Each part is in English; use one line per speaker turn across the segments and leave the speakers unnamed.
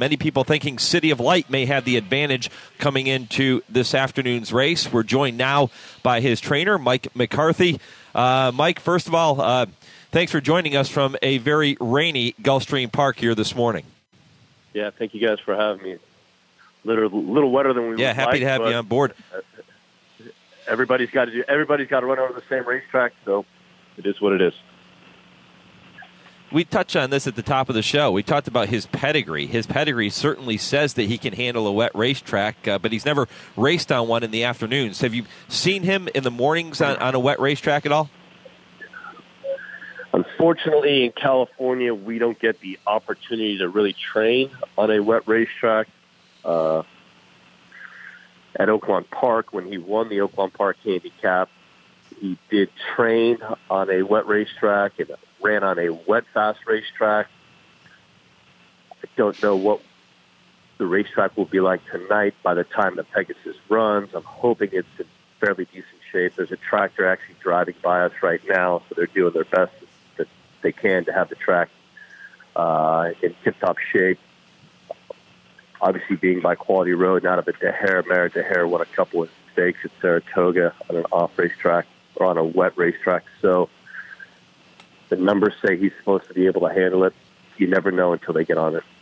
Many people thinking City of Light may have the advantage coming into this afternoon's race. We're joined now by his trainer, Mike McCarthy. Mike, first of all, thanks for joining us from a very rainy Gulfstream Park here this morning.
Yeah, thank you guys for having me. Little wetter than we would like.
Yeah, happy to have you on board.
Everybody's got to run over the same racetrack, so it is what it is.
We touched on this at the top of the show. We talked about his pedigree. His pedigree certainly says that he can handle a wet racetrack, but he's never raced on one in the afternoons. Have you seen him in the mornings on a wet racetrack at all?
Unfortunately, in California, we don't get the opportunity to really train on a wet racetrack. At Oaklawn Park, when he won the Oaklawn Park Handicap, he did train on a wet racetrack and ran on a wet fast racetrack. I don't know what the racetrack will be like tonight by the time the Pegasus runs. I'm hoping it's in fairly decent shape. There's a tractor actually driving by us right now, so they're doing their best that they can to have the track in tip-top shape. Obviously, being by Quality Road, not of a Daher. Merritt Daher won a couple of stakes at Saratoga on an off racetrack or on a wet racetrack. So the numbers say he's supposed to be able to handle it. You never know until they get on it.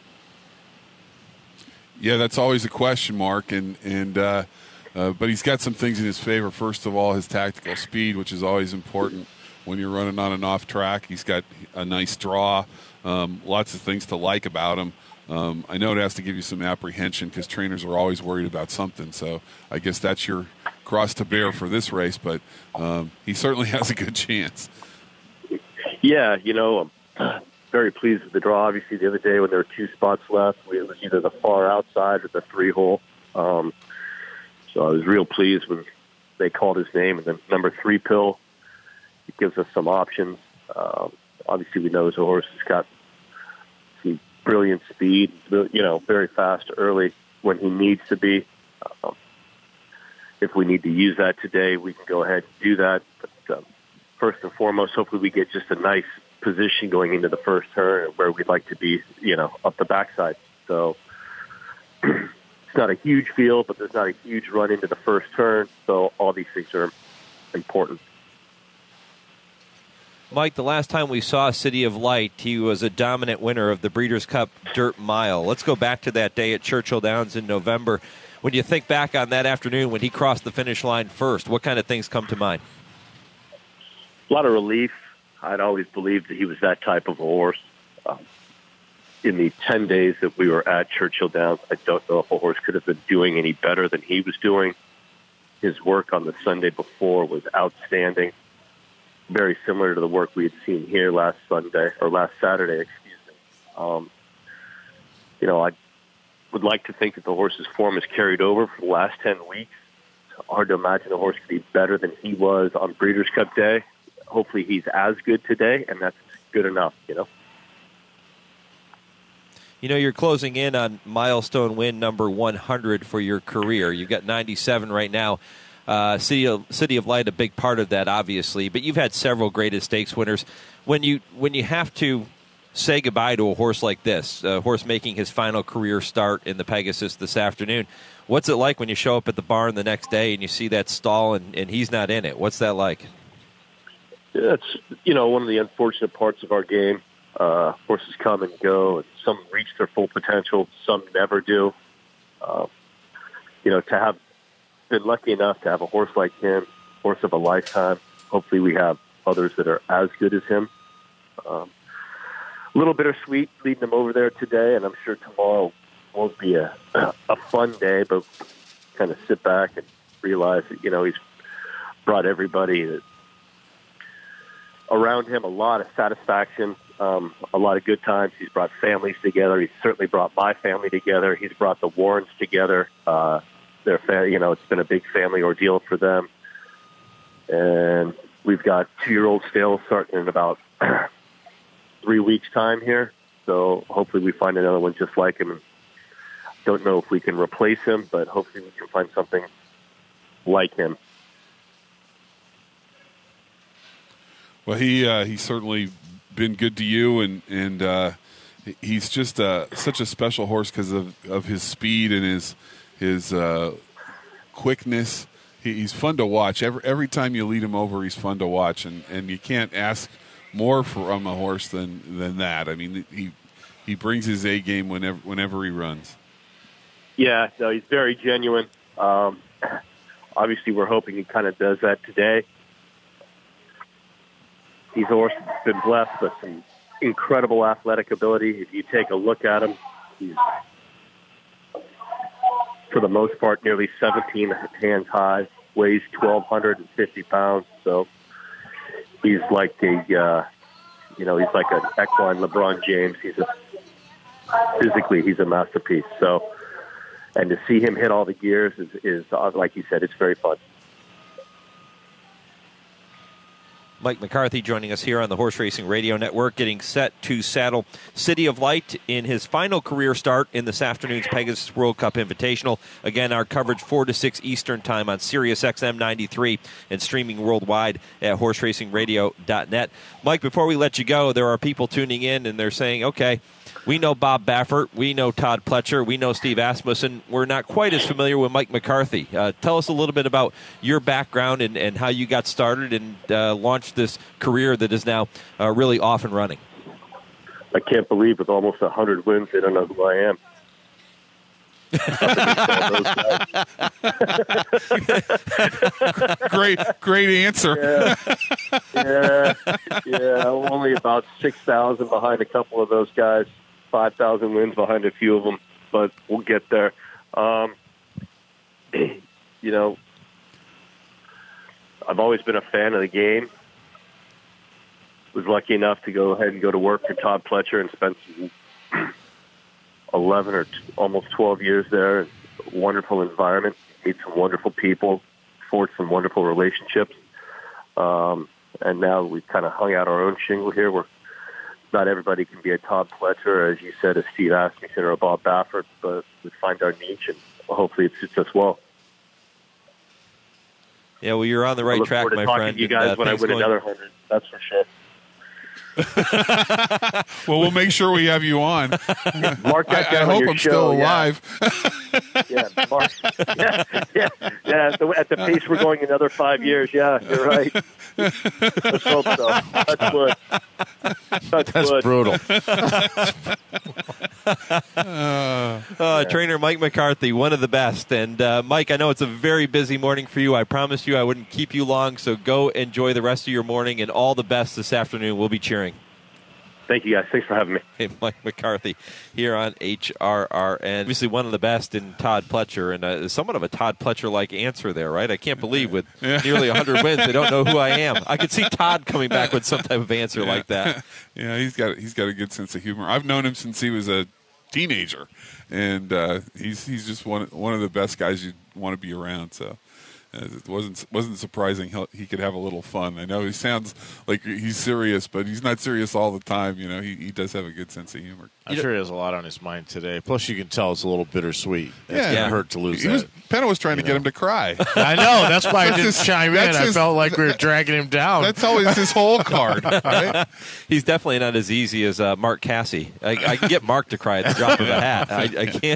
Yeah, that's always a question mark, but he's got some things in his favor. First of all, his tactical speed, which is always important when you're running on an off track. He's got a nice draw, lots of things to like about him. I know it has to give you some apprehension because trainers are always worried about something. So I guess that's your cross to bear for this race, but he certainly has a good chance.
Yeah, I'm very pleased with the draw. Obviously, the other day when there were 2 spots left, it was either the far outside or the 3-hole. So I was real pleased when they called his name. And then number 3 pill, it gives us some options. Obviously, we know the horse has got some brilliant speed, very fast early when he needs to be. If we need to use that today, we can go ahead and do that. But first and foremost, hopefully we get just a nice position going into the first turn where we'd like to be, up the backside. So it's not a huge field, but there's not a huge run into the first turn. So all these things are important.
Mike, the last time we saw City of Light, he was a dominant winner of the Breeders' Cup Dirt Mile. Let's go back to that day at Churchill Downs in November. When you think back on that afternoon when he crossed the finish line first, what kind of things come to mind?
A lot of relief. I'd always believed that he was that type of a horse. In the 10 days that we were at Churchill Downs, I don't know if a horse could have been doing any better than he was doing. His work on the Sunday before was outstanding. Very similar to the work we had seen here last Saturday, I would like to think that the horse's form is carried over for the last 10 weeks. It's hard to imagine a horse could be better than he was on Breeders' Cup Day. Hopefully he's as good today, and that's good enough,
You're closing in on milestone win number 100 for your career. You've got 97 right now. City of Light, a big part of that, obviously. But you've had several great stakes winners. When you have to say goodbye to a horse like this, a horse making his final career start in the Pegasus this afternoon, what's it like when you show up at the barn the next day and you see that stall and he's not in it? What's that like?
Yeah, it's one of the unfortunate parts of our game. Horses come and go, and some reach their full potential, some never do. To have been lucky enough to have a horse like him, horse of a lifetime. Hopefully we have others that are as good as him. A little bittersweet leading him over there today, and I'm sure tomorrow won't be a fun day, but kind of sit back and realize that, he's brought everybody around him a lot of satisfaction, a lot of good times. He's brought families together. He's certainly brought my family together. He's brought the Warrens together. It's been a big family ordeal for them. And we've got 2-year-old sales starting in about 3 weeks' time here. So hopefully we find another one just like him. Don't know if we can replace him, but hopefully we can find something like him.
Well, he's certainly been good to you, and he's just such a special horse because of his speed and his quickness. He's fun to watch. Every time you lead him over, he's fun to watch, and you can't ask more from a horse than that. I mean, he brings his A game whenever he runs.
Yeah, no, he's very genuine. Obviously, we're hoping he kind of does that today. He's a horse that's been blessed with some incredible athletic ability. If you take a look at him, he's, for the most part, nearly 17 hands high, weighs 1,250 pounds. So he's like he's like an equine LeBron James. Physically, he's a masterpiece. So, and to see him hit all the gears is like you said, it's very fun.
Mike McCarthy joining us here on the Horse Racing Radio Network, getting set to saddle City of Light in his final career start in this afternoon's Pegasus World Cup Invitational. Again, our coverage 4 to 6 Eastern Time on Sirius XM 93 and streaming worldwide at horseracingradio.net. Mike, before we let you go, there are people tuning in and they're saying, okay, we know Bob Baffert, we know Todd Pletcher, we know Steve Asmussen. We're not quite as familiar with Mike McCarthy. Tell us a little bit about your background and how you got started and launched this career that is now really off and running.
I can't believe with almost 100 wins, they don't know who I am.
Great answer.
Yeah. I'm only about 6,000 behind a couple of those guys. 5,000 wins behind a few of them, but we'll get there. I've always been a fan of the game. Was lucky enough to go ahead and go to work for Todd Pletcher and spent 11 or almost 12 years there. Wonderful environment. Meet some wonderful people. Forged some wonderful relationships. And now we've kind of hung out our own shingle here. Not everybody can be a Todd Pletcher, or as you said, a Steve Asmussen or a Bob Baffert, but we find our niche, and hopefully it suits us well.
Yeah, well, you're on the right track, my friend.
I look forward to talking to you guys when I win another 100. That's for sure.
Well, we'll make sure we have you on.
Mark that down
I
on
hope
your
I'm
show,
still alive.
Yeah, Mark. Yeah. At the pace we're going another 5 years, yeah, you're right. Let's hope so. That's good.
That's brutal.
Trainer Mike McCarthy, one of the best. And Mike, I know it's a very busy morning for you. I promised you I wouldn't keep you long, so go enjoy the rest of your morning, and all the best this afternoon. We'll be cheering.
Thank you, guys. Thanks for having me.
Hey, Mike McCarthy here on HRRN. Obviously one of the best in Todd Pletcher, and somewhat of a Todd Pletcher-like answer there, right? I can't believe with nearly 100 wins, they don't know who I am. I could see Todd coming back with some type of answer like that.
Yeah, he's got a good sense of humor. I've known him since he was a teenager, and he's just one of the best guys you'd want to be around. So it wasn't surprising he could have a little fun. I know he sounds like he's serious, but he's not serious all the time. You know, he does have a good sense of humor.
I'm sure he has a lot on his mind today. Plus, you can tell it's a little bittersweet. It's going to hurt to lose that.
Penna was trying to get him to cry.
I know. That's why I didn't chime in. I felt like we were dragging him down.
That's always his whole card. Right?
He's definitely not as easy as Mark Cassie. I can get Mark to cry at the drop of a hat. I can't.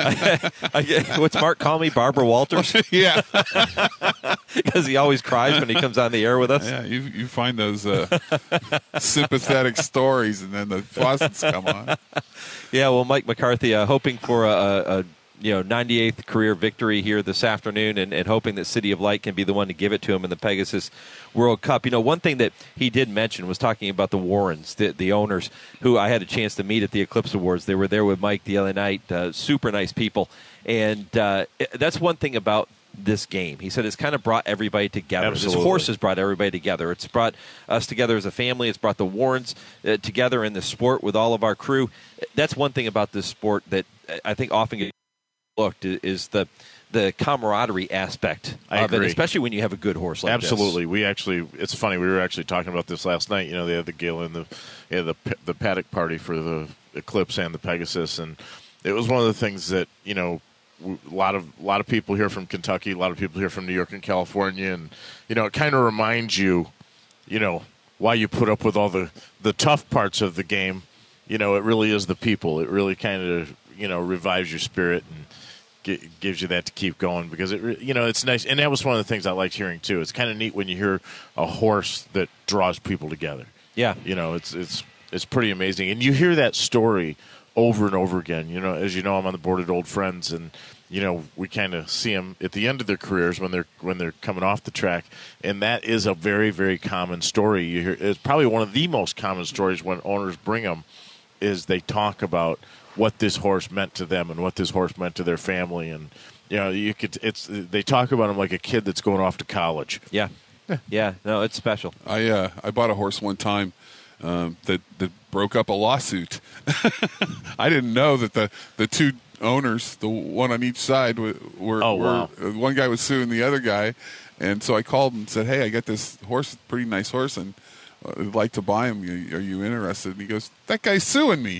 What's Mark call me? Barbara Walters?
Yeah.
Because he always cries when he comes on the air with us.
Yeah, you find those sympathetic stories, and then the faucets come on.
Yeah, well, Mike McCarthy hoping for a 98th career victory here this afternoon, and hoping that City of Light can be the one to give it to him in the Pegasus World Cup. You know, one thing that he did mention was talking about the Warrens, the owners, who I had a chance to meet at the Eclipse Awards. They were there with Mike the other night. Super nice people, and that's one thing about this game. He said it's kind of brought everybody together.
Absolutely.
This horse has brought everybody together. It's brought us together as a family. It's brought the Warrens together in the sport with all of our crew. That's one thing about this sport that I think often gets overlooked is the camaraderie aspect of it, especially when you have a good horse like this.
Absolutely. It's funny. We were actually talking about this last night. You know, they had the gala and the paddock party for the Eclipse and the Pegasus, and it was one of the things that, you know, a lot of people here from Kentucky, a lot of people here from New York and California, and it kind of reminds you, why you put up with all the tough parts of the game, it really is the people. It really kind of revives your spirit and gives you that to keep going, because it's nice. And that was one of the things I liked hearing too. It's kind of neat when you hear a horse that draws people together.
Yeah,
it's pretty amazing, and you hear that story over and over again. As you know, I'm on the board at Old Friends, and we kind of see them at the end of their careers when they're coming off the track, and that is a very, very common story. You hear it's probably one of the most common stories when owners bring them, is they talk about what this horse meant to them and what this horse meant to their family, and they talk about him like a kid that's going off to college.
Yeah. No, it's special.
I bought a horse one time that broke up a lawsuit. I didn't know that the two owners, the one on each side, were one guy was suing the other guy, and so I called and said, "Hey, I got this horse, pretty nice horse, and I'd like to buy him. Are you interested?" And he goes, "That guy's suing me.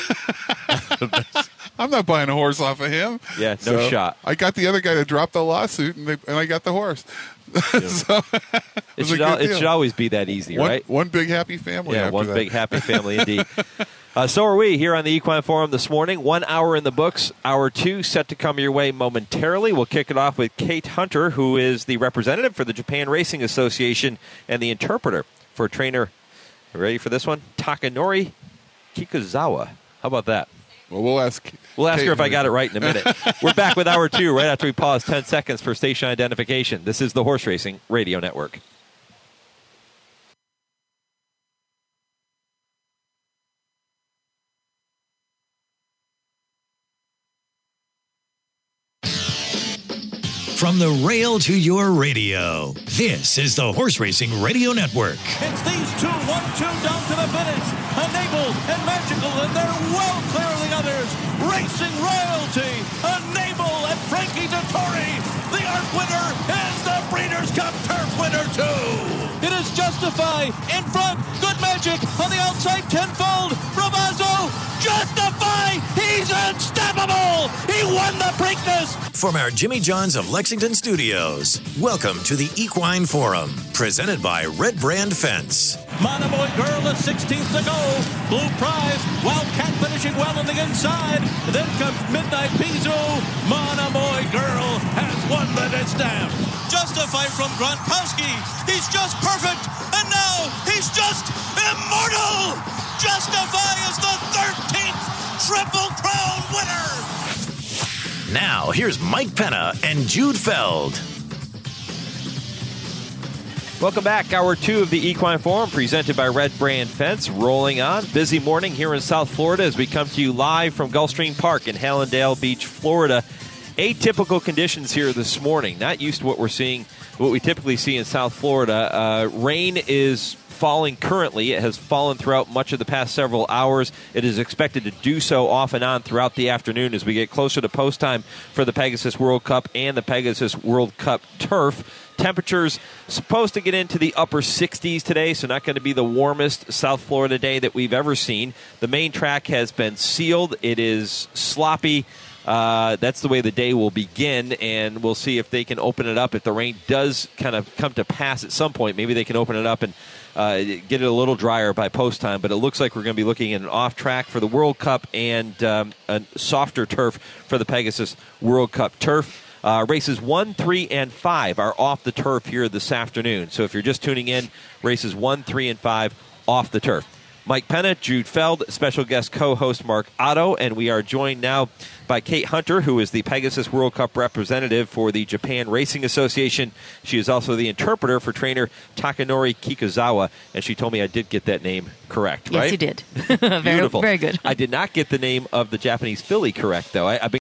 I'm not buying a horse off of him."
Yeah, no shot.
I got the other guy to drop the lawsuit, and I got the horse. So
it should always be that easy, right?
One big happy family.
Yeah, one big happy family indeed. So are we here on the Equine Forum this morning. 1 hour in the books. Hour 2 set to come your way momentarily. We'll kick it off with Kate Hunter, who is the representative for the Japan Racing Association and the interpreter for trainer, ready for this one, Takanori Kikuzawa. How about that?
Well, we'll ask
her if I got it right in a minute. We're back with Hour 2 right after we pause 10 seconds for station identification. This is the Horse Racing Radio Network.
From the rail to your radio, this is the Horse Racing Radio Network.
It's these two, 1-2 down to the finish. Enabled and Magical, and they're well clear of the others. Racing Royalty, Enable, and Frankie Dettori. The ARC winner is the Breeders' Cup Turf winner too. It is Justify in front. Good Magic on the outside, Tenfold. Bravazzo, Justify. He's unstoppable. He won the Preakness.
From our Jimmy John's of Lexington studios, welcome to the Equine Forum, presented by Red Brand Fence.
Monomoy Girl is 16th to go. Blue Prize, Wildcat finishing well on the inside. Then comes Midnight Pizu. Monomoy Girl has won the distance. Justify from Gronkowski. He's just perfect. And now he's just immortal. Justify is the 13th Triple Crown winner.
Now, here's Mike Penna and Jude Feld.
Welcome back. Hour 2 of the Equine Forum, presented by Red Brand Fence. Rolling on. Busy morning here in South Florida as we come to you live from Gulfstream Park in Hallandale Beach, Florida. Atypical conditions here this morning. Not used to what we typically see in South Florida. Rain is falling currently. It has fallen throughout much of the past several hours. It is expected to do so off and on throughout the afternoon as we get closer to post time for the Pegasus World Cup and the Pegasus World Cup Turf. Temperatures supposed to get into the upper 60s today, so not going to be the warmest South Florida day that we've ever seen. The main track has been sealed. It is sloppy. That's the way the day will begin, and we'll see if they can open it up. If the rain does kind of come to pass at some point, maybe they can open it up and get it a little drier by post time. But it looks like we're going to be looking at an off track for the World Cup and a softer turf for the Pegasus World Cup Turf. Races 1, 3, and 5 are off the turf here this afternoon. So if you're just tuning in, races 1, 3, and 5 off the turf. Mike Penna, Jude Feld, special guest co-host Mark Otto, and we are joined now by Kate Hunter, who is the Pegasus World Cup representative for the Japan Racing Association. She is also the interpreter for trainer Takanori Kikuzawa, and she told me I did get that name correct, right?
Yes, you did.
Beautiful.
Very good.
I did not get the name of the Japanese filly correct, though. I've been